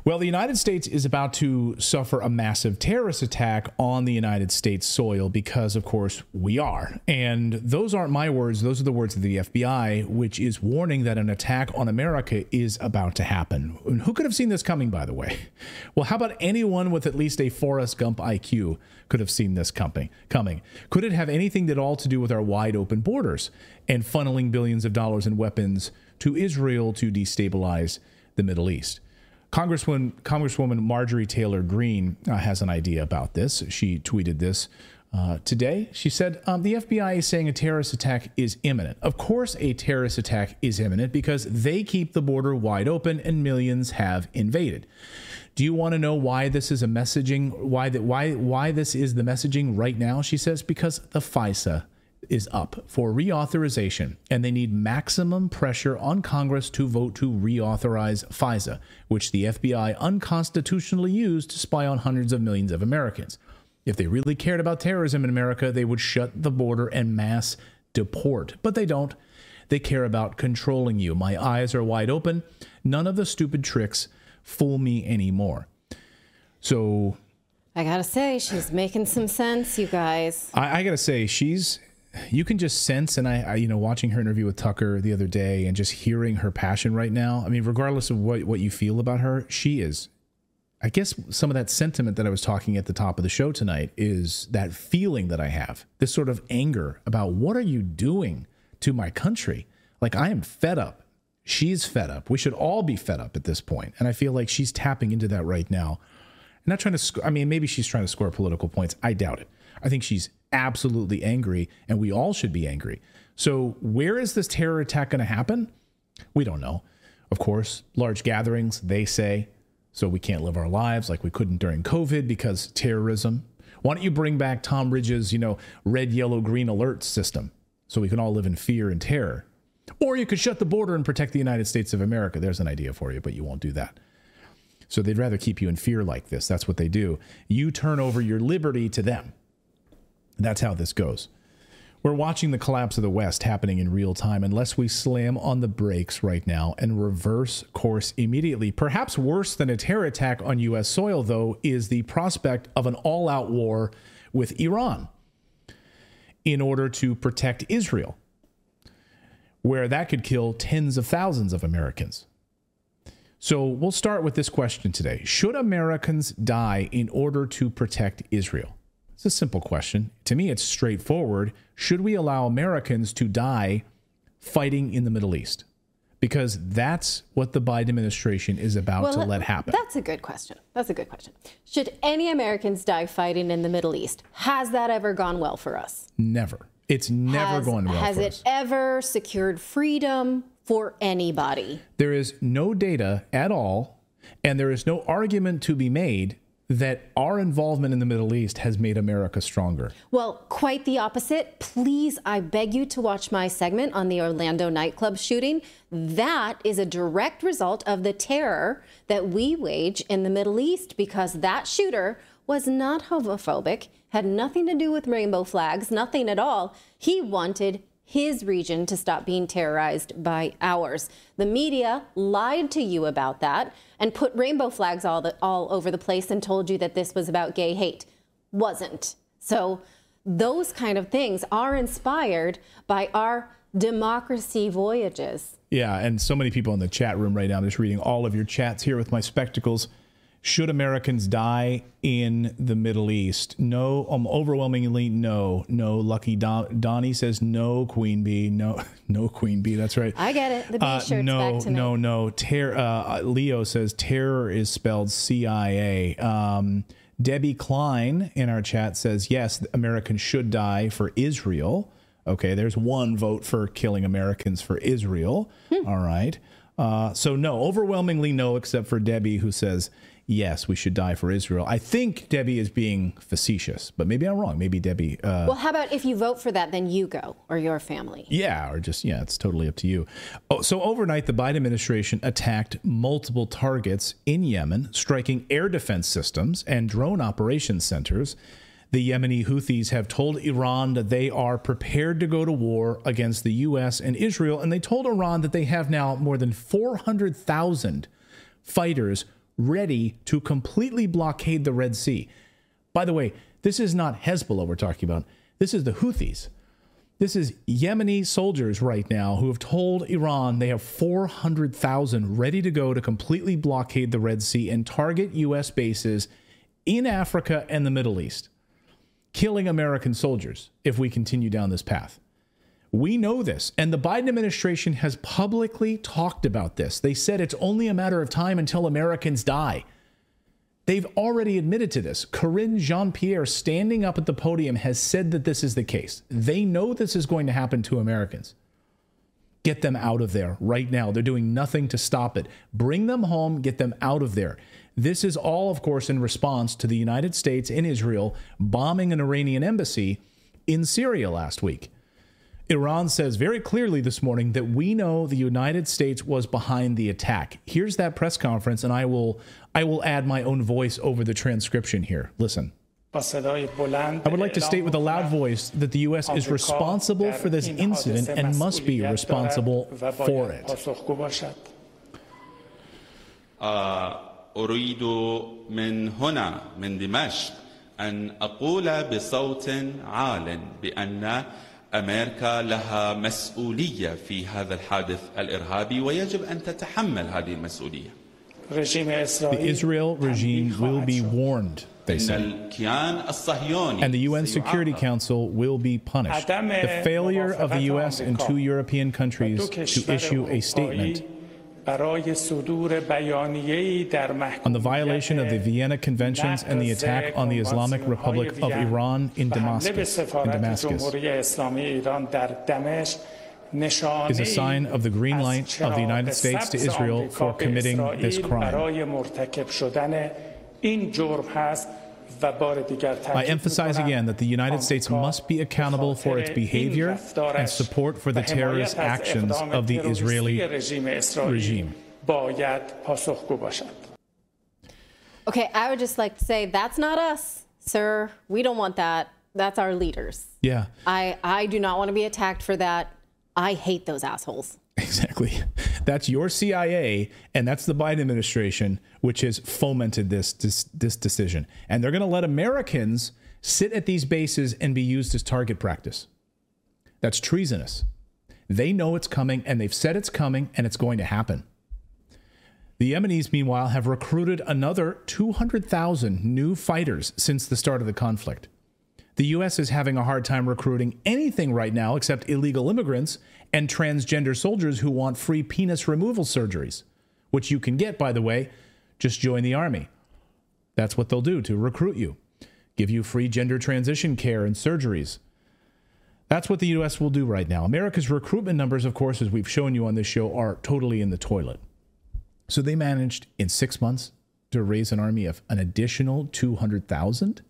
Well, the United States is about to suffer a massive terrorist attack on the United States soil because, of course, we are. And those aren't my words. Those are the words of the FBI, which is warning that an attack on America is about to happen. And who could have seen this coming, by the way? Well, how about anyone with at least a Forrest Gump IQ could have seen this coming? Could it have anything at all to do with our wide open borders and funneling billions of dollars in weapons to Israel to destabilize the Middle East? Congresswoman Marjorie Taylor Greene has an idea about this. She tweeted this today. She said, the FBI is saying a terrorist attack is imminent. Of course, a terrorist attack is imminent because they keep the border wide open and millions have invaded. Do you want to know why this is a messaging? Why this is the messaging right now? She says, because the FISA is up for reauthorization, and they need maximum pressure on Congress to vote to reauthorize FISA, which the FBI unconstitutionally used to spy on hundreds of millions of Americans. If they really cared about terrorism in America, they would shut the border and mass deport. But they don't. They care about controlling you. My eyes are wide open. None of the stupid tricks fool me anymore. So I gotta say, she's making some sense, you guys. I gotta say, you can just sense, and I watching her interview with Tucker the other day and just hearing her passion right now. I mean, regardless of what you feel about her, she is, I guess some of that sentiment that I was talking at the top of the show tonight is that feeling that I have, this sort of anger about what are you doing to my country? Like, I am fed up. She's fed up. We should all be fed up at this point. And I feel like she's tapping into that right now. I'm not trying to, maybe she's trying to score political points. I doubt it. I think she's absolutely angry, and we all should be angry. So where is this terror attack going to happen? We don't know. Of course, large gatherings, they say, so we can't live our lives like we couldn't during COVID because terrorism. Why don't you bring back Tom Ridge's, red, yellow, green alert system so we can all live in fear and terror? Or you could shut the border and protect the United States of America. There's an idea for you, but you won't do that. So they'd rather keep you in fear like this. That's what they do. You turn over your liberty to them. That's how this goes. We're watching the collapse of the West happening in real time unless we slam on the brakes right now and reverse course immediately. Perhaps worse than a terror attack on U.S. soil, though, is the prospect of an all-out war with Iran in order to protect Israel, where that could kill tens of thousands of Americans. So we'll start with this question today. Should Americans die in order to protect Israel? It's a simple question. To me, it's straightforward. Should we allow Americans to die fighting in the Middle East? Because that's what the Biden administration is about to let happen. That's a good question. Should any Americans die fighting in the Middle East? Has that ever gone well for us? Never. It's never gone well for us. Has it ever secured freedom for anybody? There is no data at all, and there is no argument to be made that our involvement in the Middle East has made America stronger. Well, quite the opposite. Please, I beg you to watch my segment on the Orlando nightclub shooting. That is a direct result of the terror that we wage in the Middle East, because that shooter was not homophobic, had nothing to do with rainbow flags, nothing at all. He wanted his region to stop being terrorized by ours. The media lied to you about that and put rainbow flags all over the place and told you that this was about gay hate. Wasn't. So those kind of things are inspired by our democracy voyages. Yeah, and so many people in the chat room right now. I'm just reading all of your chats here with my spectacles. Should Americans die in the Middle East? No, overwhelmingly no. No, Lucky Donnie says no, Queen Bee. No, Queen Bee. That's right. I get it. The bee shirt's back tonight. No. Leo says terror is spelled CIA. Debbie Klein in our chat says, yes, Americans should die for Israel. Okay, there's one vote for killing Americans for Israel. All right. So no, overwhelmingly no, except for Debbie, who says, yes, we should die for Israel. I think Debbie is being facetious, but maybe I'm wrong. Maybe Debbie... well, how about if you vote for that, then you go, or your family? Yeah, or just, it's totally up to you. Oh, so overnight, the Biden administration attacked multiple targets in Yemen, striking air defense systems and drone operations centers. The Yemeni Houthis have told Iran that they are prepared to go to war against the U.S. and Israel, and they told Iran that they have now more than 400,000 fighters ready to completely blockade the Red Sea. By the way, this is not Hezbollah we're talking about. This is the Houthis. This is Yemeni soldiers right now who have told Iran they have 400,000 ready to go to completely blockade the Red Sea and target U.S. bases in Africa and the Middle East, killing American soldiers if we continue down this path. We know this, and the Biden administration has publicly talked about this. They said it's only a matter of time until Americans die. They've already admitted to this. Karine Jean-Pierre, standing up at the podium, has said that this is the case. They know this is going to happen to Americans. Get them out of there right now. They're doing nothing to stop it. Bring them home, get them out of there. This is all, of course, in response to the United States and Israel bombing an Iranian embassy in Syria last week. Iran says very clearly this morning that we know the United States was behind the attack. Here's that press conference, and I will add my own voice over the transcription here. Listen. I would like to state with a loud voice that the U.S. is responsible for this incident and must be responsible for it. أريد من هنا من دمشق أن أقول بصوت عال بأن أمريكا لها مسؤولية في هذا الحادث الإرهابي ويجب أن تتحمل هذه المسؤولية. The Israel regime will be warned, they say. And the UN Security Council will be punished. The failure of the US and two European countries to issue a statement on the violation of the Vienna Conventions and the attack on the Islamic Republic of Iran in Damascus is a sign of the green light of the United States to Israel for committing this crime. I emphasize again that the United States must be accountable for its behavior and support for the terrorist actions of the Israeli regime. Okay, I would just like to say that's not us, sir. We don't want that. That's our leaders. Yeah. I do not want to be attacked for that. I hate those assholes. Exactly. That's your CIA, and that's the Biden administration, which has fomented this decision. And they're going to let Americans sit at these bases and be used as target practice. That's treasonous. They know it's coming, and they've said it's coming, and it's going to happen. The Yemenis, meanwhile, have recruited another 200,000 new fighters since the start of the conflict. The U.S. is having a hard time recruiting anything right now except illegal immigrants and transgender soldiers who want free penis removal surgeries, which you can get, by the way. Just join the army. That's what they'll do to recruit you, give you free gender transition care and surgeries. That's what the U.S. will do right now. America's recruitment numbers, of course, as we've shown you on this show, are totally in the toilet. So they managed in 6 months to raise an army of an additional 200,000.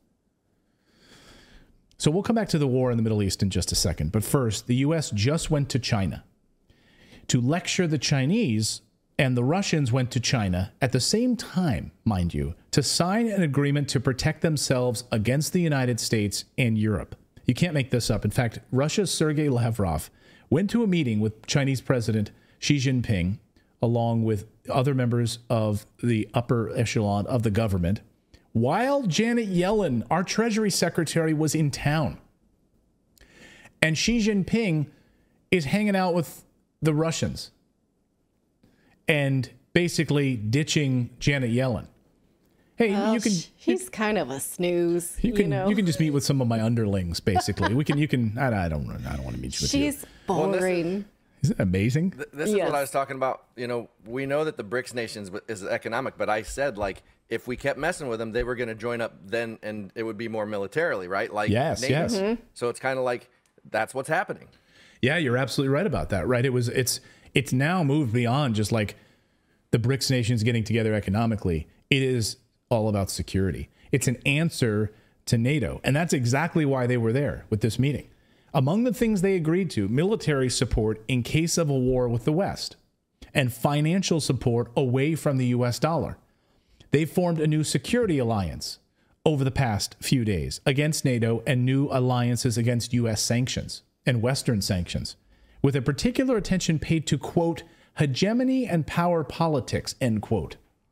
So we'll come back to the war in the Middle East in just a second. But first, the U.S. just went to China to lecture the Chinese, and the Russians went to China at the same time, mind you, to sign an agreement to protect themselves against the United States and Europe. You can't make this up. In fact, Russia's Sergei Lavrov went to a meeting with Chinese President Xi Jinping, along with other members of the upper echelon of the government, while Janet Yellen, our Treasury Secretary, was in town. And Xi Jinping is hanging out with the Russians and basically ditching Janet Yellen. Hey, well, you can. He's kind of a snooze. You can just meet with some of my underlings, basically. I don't want to meet you with you. She's boring. Isn't that amazing? This is what I was talking about. You know, we know that the BRICS nations is economic, but I said, like, if we kept messing with them, they were going to join up then, and it would be more militarily, right? Like, yes. Mm-hmm. So it's kind of like that's what's happening. Yeah, you're absolutely right about that, right? It's now moved beyond just like the BRICS nations getting together economically. It is all about security. It's an answer to NATO, and that's exactly why they were there with this meeting. Among the things they agreed to, military support in case of a war with the West and financial support away from the U.S. dollar. They formed a new security alliance over the past few days against NATO and new alliances against U.S. sanctions and Western sanctions, with a particular attention paid to, quote, hegemony and power politics, end quote.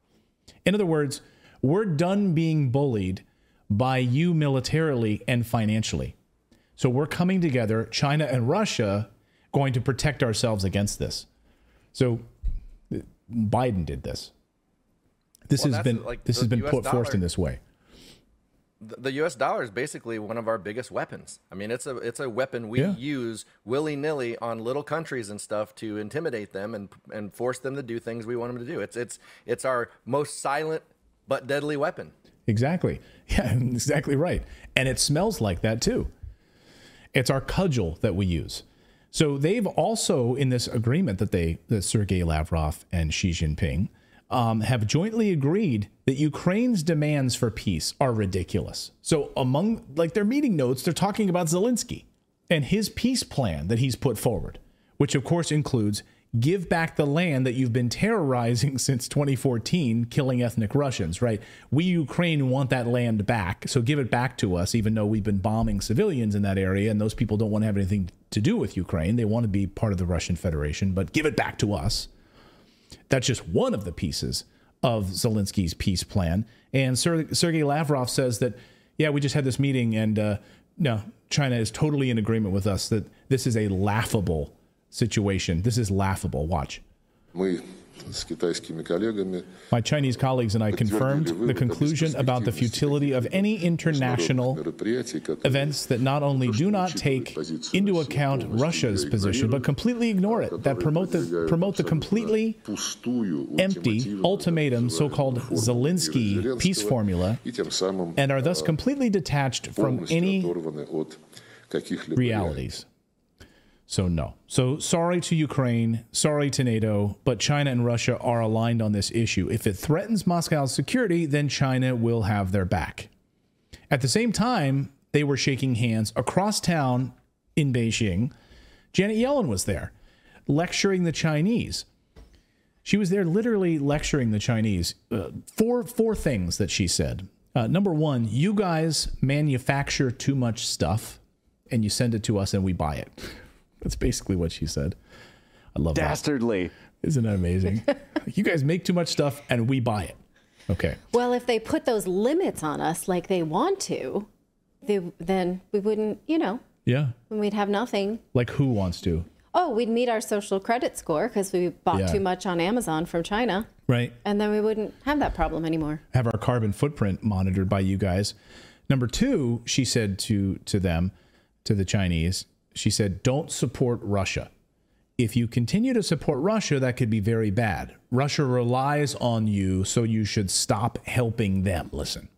In other words, we're done being bullied by you militarily and financially. So we're coming together, China and Russia, going to protect ourselves against this. So Biden did this. This has been put forth in this way. The U.S. dollar is basically one of our biggest weapons. I mean, it's a weapon we use willy-nilly on little countries and stuff to intimidate them and force them to do things we want them to do. It's our most silent but deadly weapon. Exactly. Yeah, exactly right. And it smells like that too. It's our cudgel that we use. So they've also, in this agreement that Sergei Lavrov and Xi Jinping have jointly agreed that Ukraine's demands for peace are ridiculous. So among their meeting notes, they're talking about Zelensky and his peace plan that he's put forward, which of course includes give back the land that you've been terrorizing since 2014, killing ethnic Russians, right? We, Ukraine, want that land back. So give it back to us, even though we've been bombing civilians in that area. And those people don't want to have anything to do with Ukraine. They want to be part of the Russian Federation, but give it back to us. That's just one of the pieces of Zelensky's peace plan. And Sergei Lavrov says that, yeah, we just had this meeting and no, China is totally in agreement with us that this is a laughable situation. This is laughable. Watch. My Chinese colleagues and I confirmed the conclusion about the futility of any international events that not only do not take into account Russia's position, but completely ignore it, that promote the completely empty ultimatum, so-called Zelensky peace formula, and are thus completely detached from any realities. So no. So sorry to Ukraine, sorry to NATO, but China and Russia are aligned on this issue. If it threatens Moscow's security, then China will have their back. At the same time, they were shaking hands across town in Beijing. Janet Yellen was there, lecturing the Chinese. She was there literally lecturing the Chinese. Four things that she said. Number one, you guys manufacture too much stuff, and you send it to us and we buy it. That's basically what she said. I love that. Dastardly. Isn't that amazing? You guys make too much stuff and we buy it. Okay. Well, if they put those limits on us like they want to, then we wouldn't, Yeah. we'd have nothing. Like who wants to? Oh, we'd meet our social credit score because we bought too much on Amazon from China. Right. And then we wouldn't have that problem anymore. Have our carbon footprint monitored by you guys. Number two, she said to them, to the Chinese, she said, don't support Russia. If you continue to support Russia, that could be very bad. Russia relies on you, so you should stop helping them. Listen.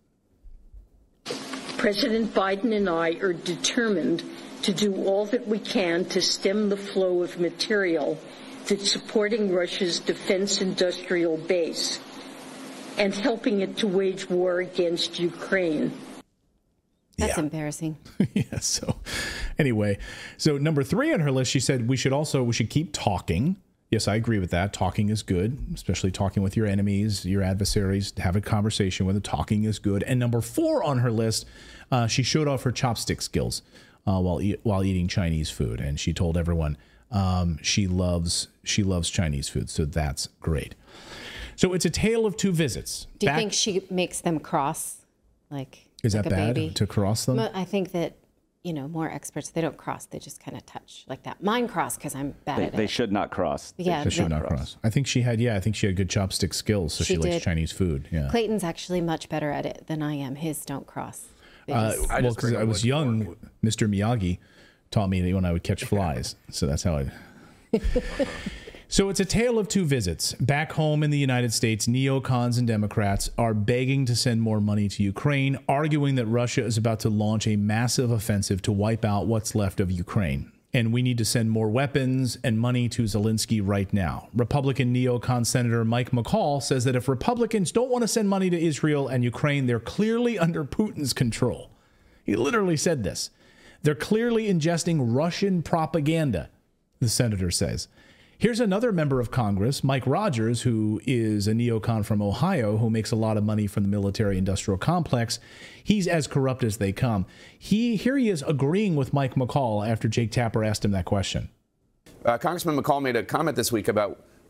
President Biden and I are determined to do all that we can to stem the flow of material that's supporting Russia's defense industrial base and helping it to wage war against Ukraine. That's embarrassing. Yeah. So anyway, so number three on her list, she said we should keep talking. Yes, I agree with that. Talking is good, especially talking with your enemies, your adversaries. Have a conversation with them. Talking is good. And number four on her list, she showed off her chopstick skills while eating Chinese food, and she told everyone she loves Chinese food. So that's great. So it's a tale of two visits. Do you think she makes them cross, like? Is like that bad baby? To cross them? I think that, more experts, they don't cross. They just kind of touch like that. Mine cross because I'm bad at it. They should not cross. Yeah, they should not cross. I think she had good chopstick skills, so she likes Chinese food. Yeah. Clayton's actually much better at it than I am. His don't cross. Because I was young, Mr. Miyagi taught me that when I would catch flies. So that's how I... So it's a tale of two visits. Back home in the United States, neocons and Democrats are begging to send more money to Ukraine, arguing that Russia is about to launch a massive offensive to wipe out what's left of Ukraine. And we need to send more weapons and money to Zelensky right now. Republican neocon Senator Mike McCall says that if Republicans don't want to send money to Israel and Ukraine, they're clearly under Putin's control. He literally said this. They're clearly ingesting Russian propaganda, the senator says. Here's another member of Congress, Mike Rogers, who is a neocon from Ohio, who makes a lot of money from the military-industrial complex. He's as corrupt as they come. Here he is agreeing with Mike McCall after Jake Tapper asked him that question. Congressman McCall made a comment this week about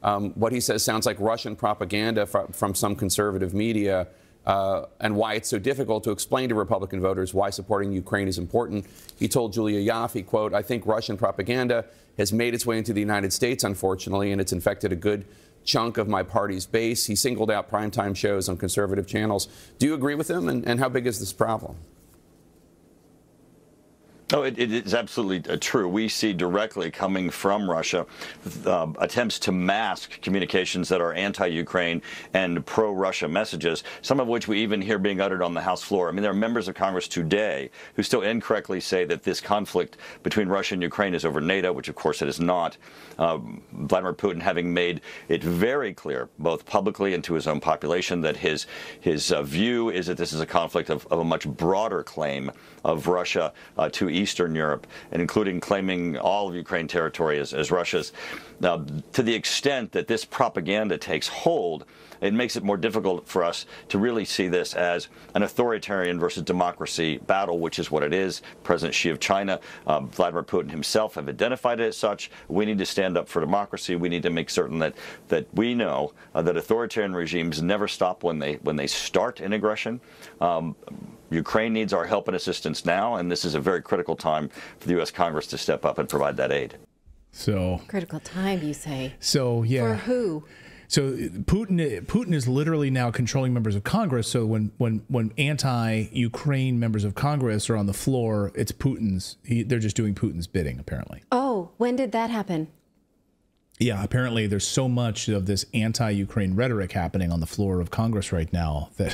What he says sounds like Russian propaganda from some conservative media, and why it's so difficult to explain to Republican voters why supporting Ukraine is important. He told Julia Yaffe, quote, "I think Russian propaganda has made its way into the United States, unfortunately, and it's infected a good chunk of my party's base." He singled out primetime shows on conservative channels. Do you agree with him, and how big is this problem? Oh, it is absolutely true. We see directly coming from Russia attempts to mask communications that are anti-Ukraine and pro-Russia messages, some of which we even hear being uttered on the House floor. I mean, there are members of Congress today who still incorrectly say that this conflict between Russia and Ukraine is over NATO, which of course it is not. Vladimir Putin having made it very clear, both publicly and to his own population, that his view is that this is a conflict of a much broader claim of Russia to Eastern Europe, and including claiming all of Ukraine territory as Russia's. Now, to the extent that this propaganda takes hold, it makes it more difficult for us to really see this as an authoritarian versus democracy battle, which is what it is. President Xi of China, Vladimir Putin himself have identified it as such. We need to stand up for democracy. We need to make certain that we know that authoritarian regimes never stop when they start an aggression. Ukraine needs our help and assistance now, and this is a very critical time for the U.S. Congress to step up and provide that aid. So critical time, you say? So yeah. For who? So Putin is literally now controlling members of Congress. So when anti-Ukraine members of Congress are on the floor, it's Putin's. They're just doing Putin's bidding, apparently. Oh, when did that happen? Yeah, apparently there's so much of this anti-Ukraine rhetoric happening on the floor of Congress right now that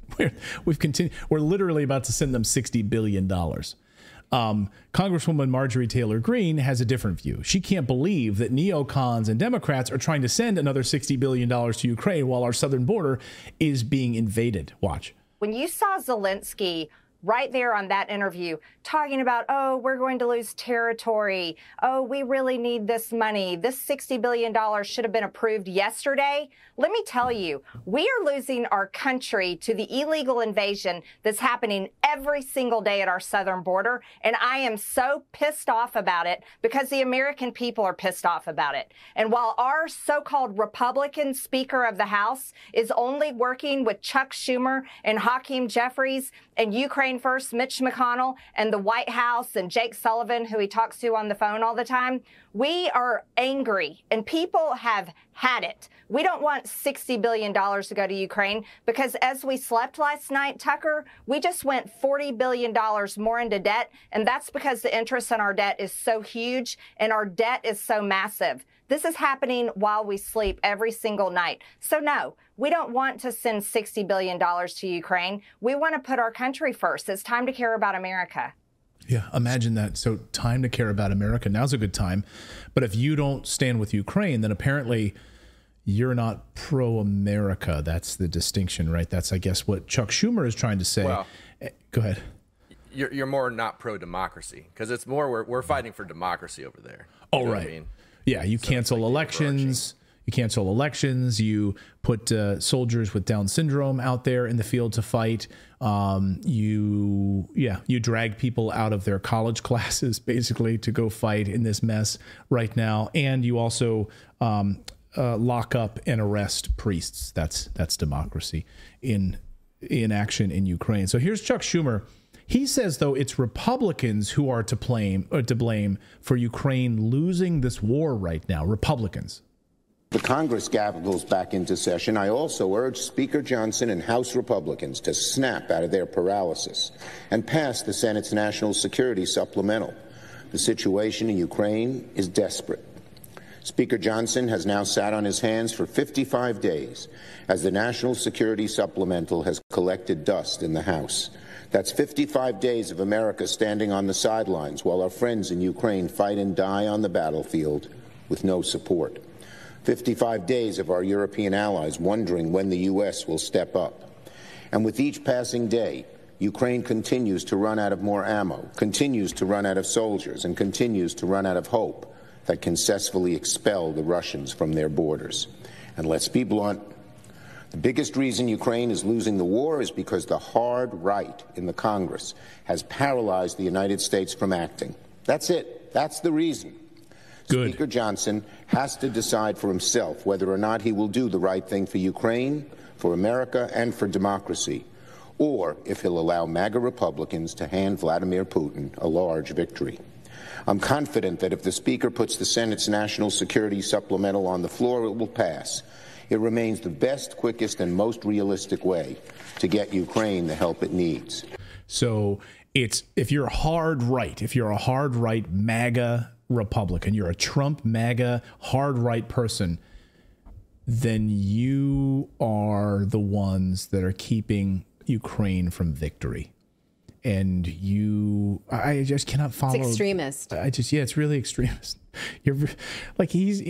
we're literally about to send them $60 billion. Congresswoman Marjorie Taylor Greene has a different view. She can't believe that neocons and Democrats are trying to send another $60 billion to Ukraine while our southern border is being invaded. Watch. When you saw Zelensky right there on that interview talking about, oh, we're going to lose territory. Oh, we really need this money. This $60 billion should have been approved yesterday. Let me tell you, we are losing our country to the illegal invasion that's happening every single day at our southern border. And I am so pissed off about it because the American people are pissed off about it. And while our so-called Republican Speaker of the House is only working with Chuck Schumer and Hakeem Jeffries and Ukraine First Mitch McConnell and the White House and Jake Sullivan, who he talks to on the phone all the time, we are angry and people have had it. We don't want $60 billion to go to Ukraine because as we slept last night, Tucker, we just went $40 billion more into debt. And that's because the interest on our debt is so huge and our debt is so massive. This is happening while we sleep every single night. So no, we don't want to send $60 billion to Ukraine. We want to put our country first. It's time to care about America. Yeah, imagine that. So time to care about America. Now's a good time. But if you don't stand with Ukraine, then apparently you're not pro-America. That's the distinction, right? That's, I guess, what Chuck Schumer is trying to say. Well, go ahead. You're more not pro-democracy because it's more we're fighting for democracy over there. Oh, right. I mean? Yeah, you cancel elections. You cancel elections. You put soldiers with Down syndrome out there in the field to fight. You drag people out of their college classes basically to go fight in this mess right now. And you also lock up and arrest priests. That's democracy in action in Ukraine. So here's Chuck Schumer. He says, though, it's Republicans who are to blame for Ukraine losing this war right now. Republicans. The Congress goes back into session. I also urge Speaker Johnson and House Republicans to snap out of their paralysis and pass the Senate's National Security Supplemental. The situation in Ukraine is desperate. Speaker Johnson has now sat on his hands for 55 days as the National Security Supplemental has collected dust in the House. That's 55 days of America standing on the sidelines while our friends in Ukraine fight and die on the battlefield with no support. 55 days of our European allies wondering when the U.S. will step up. And with each passing day, Ukraine continues to run out of more ammo, continues to run out of soldiers, and continues to run out of hope that can successfully expel the Russians from their borders. And let's be blunt, the biggest reason Ukraine is losing the war is because the hard right in the Congress has paralyzed the United States from acting. That's it. That's the reason. Good. Speaker Johnson has to decide for himself whether or not he will do the right thing for Ukraine, for America, and for democracy, or if he'll allow MAGA Republicans to hand Vladimir Putin a large victory. I'm confident that if the Speaker puts the Senate's National Security Supplemental on the floor, it will pass. It remains the best, quickest, and most realistic way to get Ukraine the help it needs. So if you're hard right, if you're a hard right MAGA Republican, you're a Trump MAGA hard right person, then you are the ones that are keeping Ukraine from victory. And I just cannot follow. It's extremist. It's really extremist. You're like,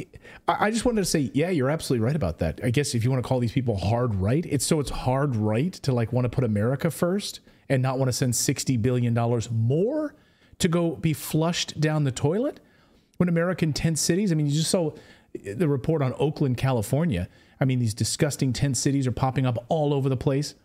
I just wanted to say, yeah, you're absolutely right about that. I guess if you want to call these people hard right, it's hard right to like want to put America first and not want to send $60 billion more to go be flushed down the toilet when American tent cities. I mean, you just saw the report on Oakland, California. I mean, these disgusting tent cities are popping up all over the place.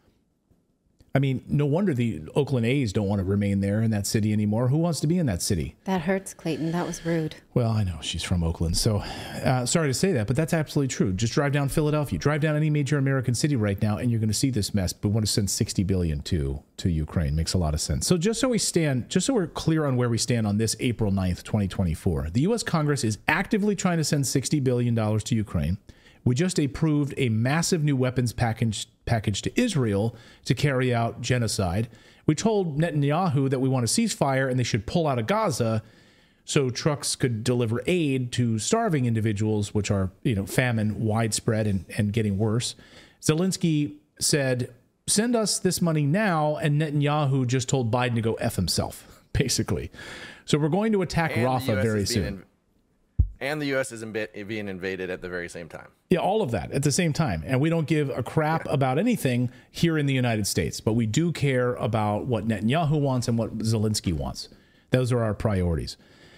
I mean, no wonder the Oakland A's don't want to remain there in that city anymore. Who wants to be in that city? That hurts, Clayton. That was rude. Well, I know she's from Oakland, so sorry to say that, but that's absolutely true. Just drive down Philadelphia, drive down any major American city right now, and you're going to see this mess. But want to send $60 billion to Ukraine makes a lot of sense. So just so we're clear on where we stand on this April 9th, 2024, the U.S. Congress is actively trying to send $60 billion to Ukraine. We just approved a massive new weapons package to Israel to carry out genocide. We told Netanyahu that we want a ceasefire and they should pull out of Gaza so trucks could deliver aid to starving individuals, which are, famine widespread and getting worse. Zelensky said, send us this money now, and Netanyahu just told Biden to go F himself, basically. So we're going to attack Rafah very soon. And the U.S. is being invaded at the very same time. Yeah, all of that at the same time. And we don't give a crap about anything here in the United States. But we do care about what Netanyahu wants and what Zelensky wants. Those are our priorities.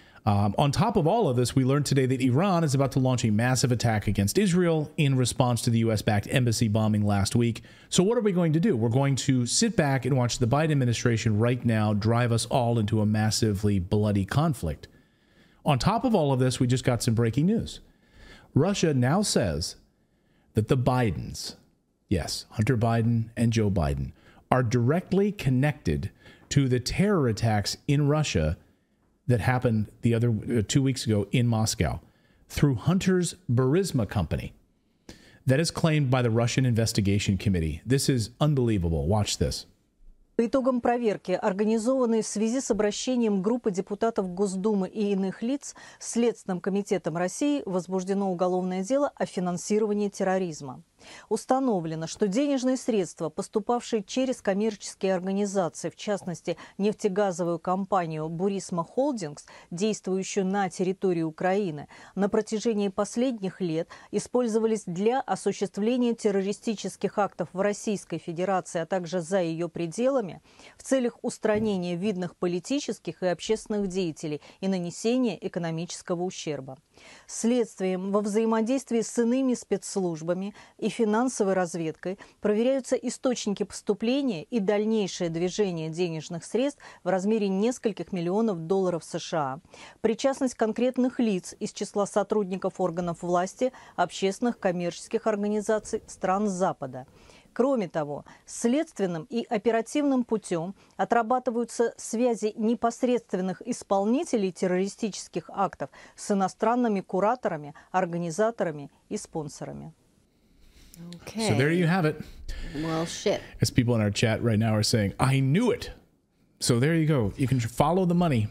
On top of all of this, we learned today that Iran is about to launch a massive attack against Israel in response to the U.S.-backed embassy bombing last week. So what are we going to do? We're going to sit back and watch the Biden administration right now drive us all into a massively bloody conflict. On top of all of this, we just got some breaking news. Russia now says that the Bidens, yes, Hunter Biden and Joe Biden, are directly connected to the terror attacks in Russia that happened 2 weeks ago in Moscow through Hunter's Burisma company. That is claimed by the Russian Investigation Committee. This is unbelievable. Watch this. По итогам проверки, организованной в связи с обращением группы депутатов Госдумы и иных лиц, Следственным комитетом России возбуждено уголовное дело о финансировании терроризма. Установлено, что денежные средства, поступавшие через коммерческие организации, в частности нефтегазовую компанию «Бурисма Холдингс», действующую на территории Украины, на протяжении последних лет использовались для осуществления террористических актов в Российской Федерации, а также за ее пределами, в целях устранения видных политических и общественных деятелей и нанесения экономического ущерба. Следствием во взаимодействии с иными спецслужбами и финансовой разведкой проверяются источники поступления и дальнейшее движение денежных средств в размере нескольких миллионов долларов США, причастность конкретных лиц из числа сотрудников органов власти, общественных коммерческих организаций стран Запада. Кроме того, следственным и оперативным путем отрабатываются связи непосредственных исполнителей террористических актов с иностранными кураторами, организаторами и спонсорами. Okay. So there you have it. Well, shit. As people in our chat right now are saying, I knew it. So there you go. You can follow the money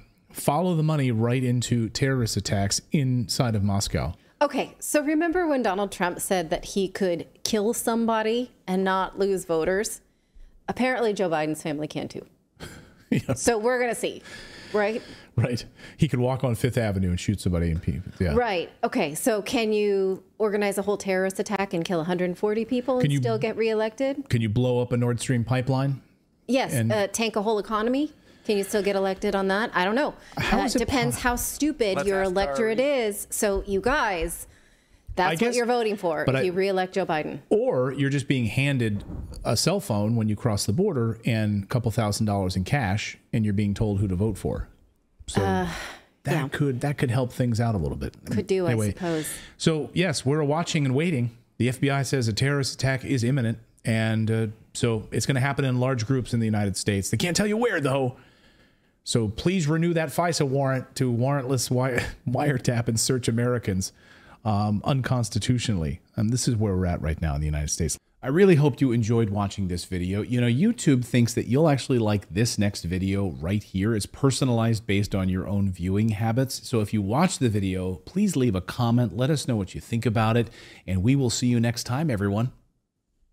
right into terrorist attacks inside of Moscow. Okay, so remember when Donald Trump said that he could kill somebody and not lose voters? Apparently Joe Biden's family can too. Yep. So we're going to see, right? Right. He could walk on Fifth Avenue and shoot somebody in people. Yeah. Right. Okay, so can you organize a whole terrorist attack and kill 140 people and still get reelected? Can you blow up a Nord Stream pipeline? Yes, tank a whole economy? Can you still get elected on that? I don't know. It depends how stupid your electorate is. So you guys, that's what you're voting for if you reelect Joe Biden. Or you're just being handed a cell phone when you cross the border and a couple $1,000s in cash, and you're being told who to vote for. So that could help things out a little bit. Could do, anyway, I suppose. So yes, we're watching and waiting. The FBI says a terrorist attack is imminent, and so it's going to happen in large groups in the United States. They can't tell you where, though. So please renew that FISA warrant to warrantless wiretap and search Americans unconstitutionally. This is where we're at right now in the United States. I really hope you enjoyed watching this video. You know, YouTube thinks that you'll actually like this next video right here. It's personalized based on your own viewing habits. So if you watch the video, please leave a comment. Let us know what you think about it. And we will see you next time, everyone.